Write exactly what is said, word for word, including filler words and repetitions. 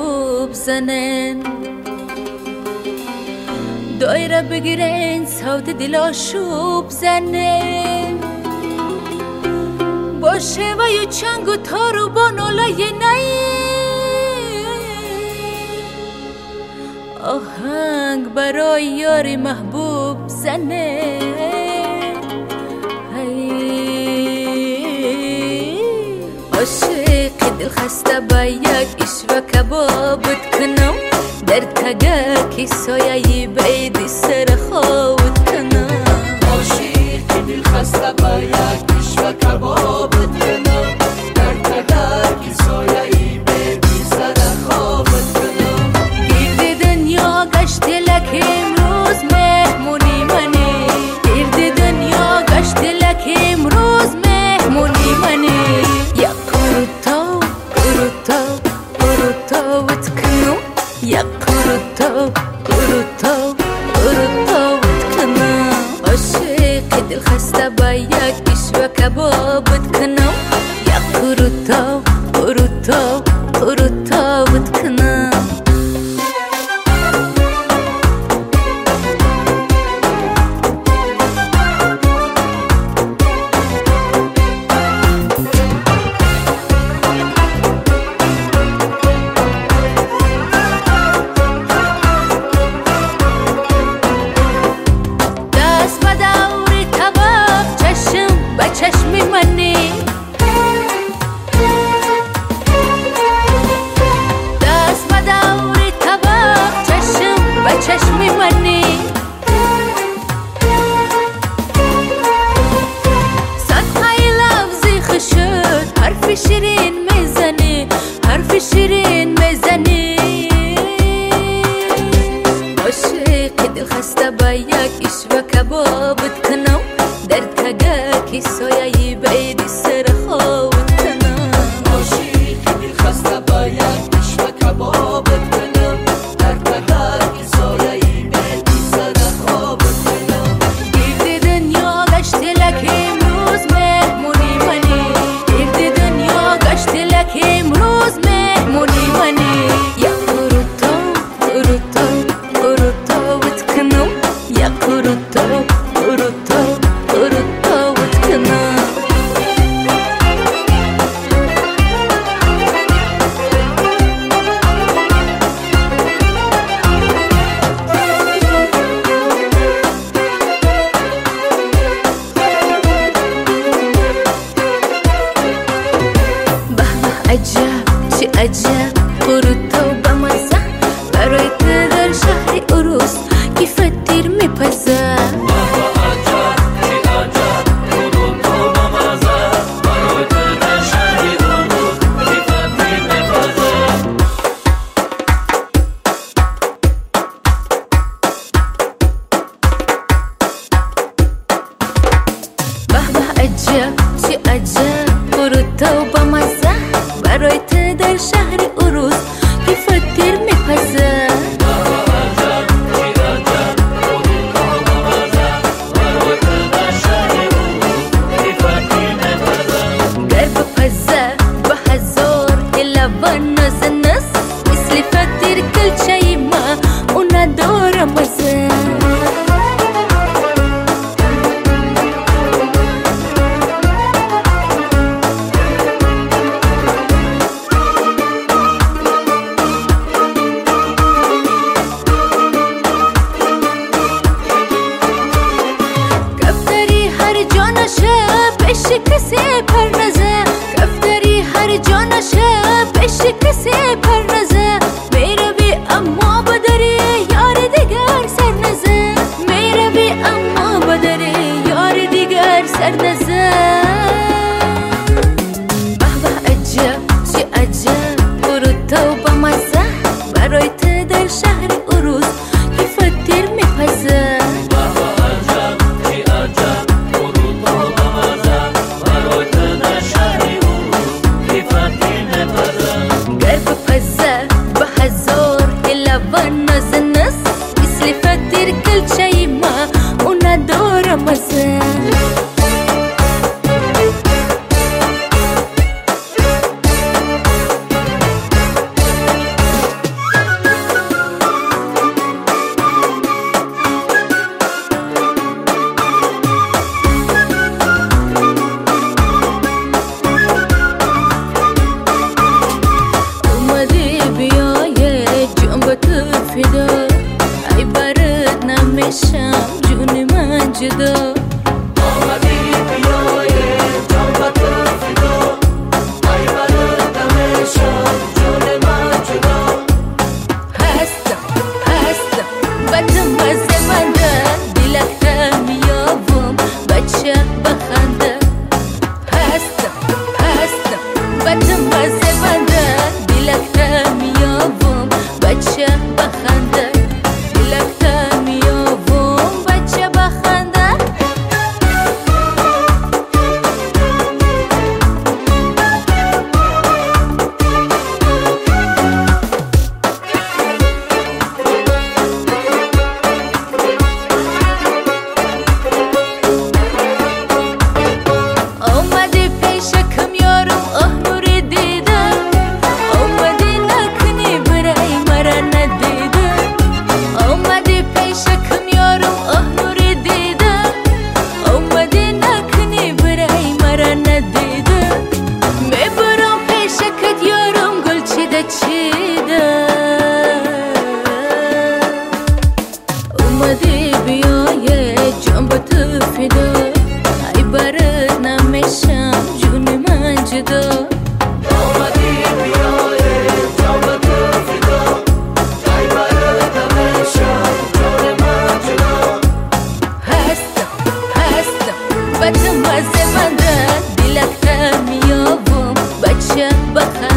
محبوب زنن، دایره بگیرن صوت دلاشوب زنن، باشه و یو چنگ و تارو با نالای نی آهنگ برای یاری محبوب زنه. عاشق دل خسته با یک عشق و کبابت کنم، در تگه سایه بیدی سر خوابت کنم. عاشق دل خسته با یک عشق و کبابت کنم، در تگه سایه بیدی سر خوابت کنم. گرد دنیا گشت لک امروز مهمونی منی، گرد دنیا گشت لک امروز مهمونی منی. یا قروتا قروتا قروتاوت کنم، یا قروتا قروتا قروتاوت کنم. عاشق دل خسته با یک عشق و کبابت کنم، یا قروتا قروتا قروتاوت کنم. چشمی منی جدا آمدی بیای جان و تو فدا ای برات دمشان جون من جدا هستم هستم بچه مزه منده دیلکته میابم بچه بخنده هستم هستم بچه مزه منده دیلکته میابم بچه بخنده دیلکته میابم بچه بخنده اومدی پیشکم یارم اه نوری دیدم اومدی نکنی برای مرا ندیدم اومدی پیشکم یارم اه نوری دیدم اومدی نکنی برای مرا ندیدم میبرم پیشکت یارم گل چیده چیده اومدی بیای جان با تو فدا ای برات نمیشم جون من جدا آمدی بیای جان و تو فدا ای برات دمشان جون من جدا هستم هستم بچه مزه منده دیلکته میابم بچه بخنده